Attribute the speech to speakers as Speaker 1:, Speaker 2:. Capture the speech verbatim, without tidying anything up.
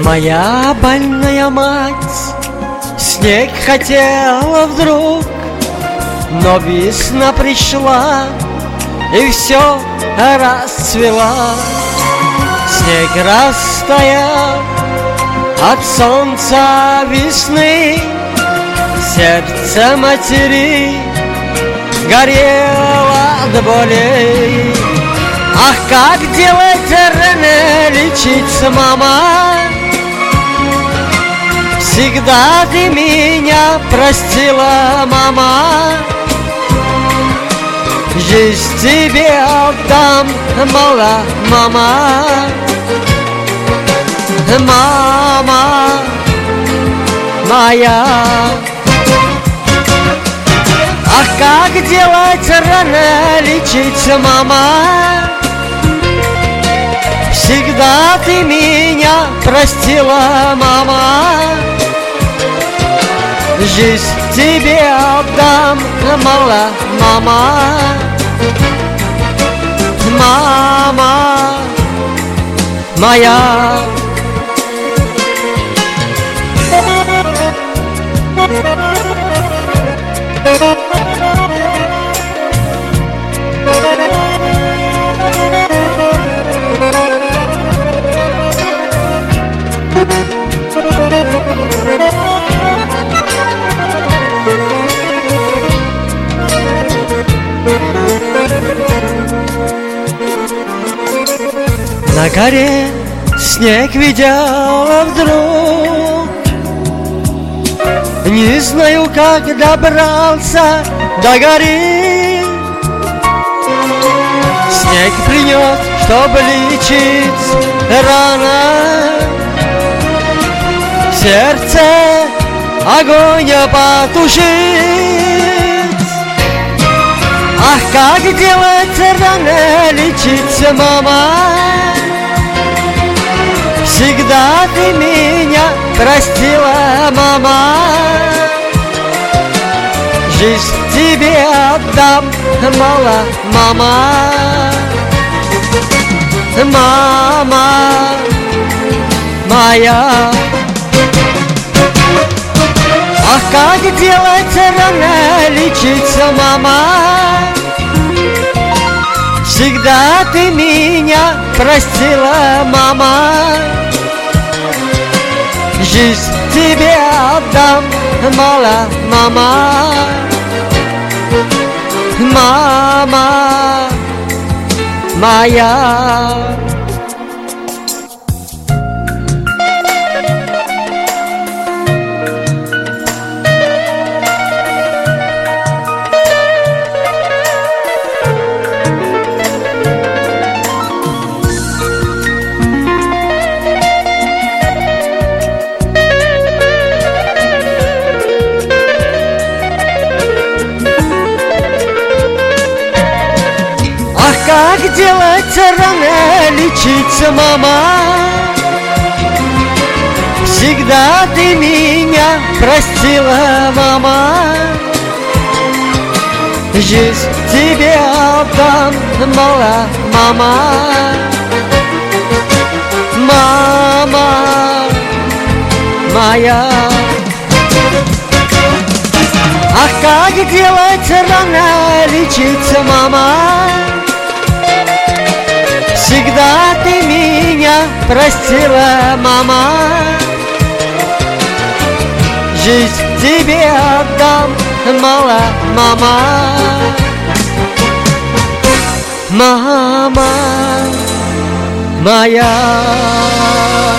Speaker 1: Моя больная мать снег хотела вдруг, но весна пришла и все расцвела. Снег растаял от солнца весны, сердце матери горело от боли. Ах, как делать раны, лечиться, мама? Всегда ты меня простила, мама. Жизнь тебе отдам, мала, мама. Мама моя. Ах, как делать рано, лечиться, мама? Всегда ты меня простила, мама. Жизнь тебе отдам, мала, мама. Мама моя. На горе снег видела вдруг, не знаю, как добрался до горы. Снег принес, чтобы лечить рано, в сердце огонь потушить. Ах, как делать рано, лечиться, мама? Всегда ты меня простила, мама. Жизнь тебе отдам, мала, мама. Мама моя. Ах, как делать рано, лечиться, мама? Всегда ты меня простила, мама. Жизнь тебе отдам, мала, мама. Мама моя. Как делать рано, лечиться, мама? Всегда ты меня простила, мама. Жизнь тебе отдам, мала, мама. Мама моя. Ах, как делать рано, лечиться, мама? Всегда ты меня простила, мама. Жизнь тебе отдам, мала, мама. Мама моя.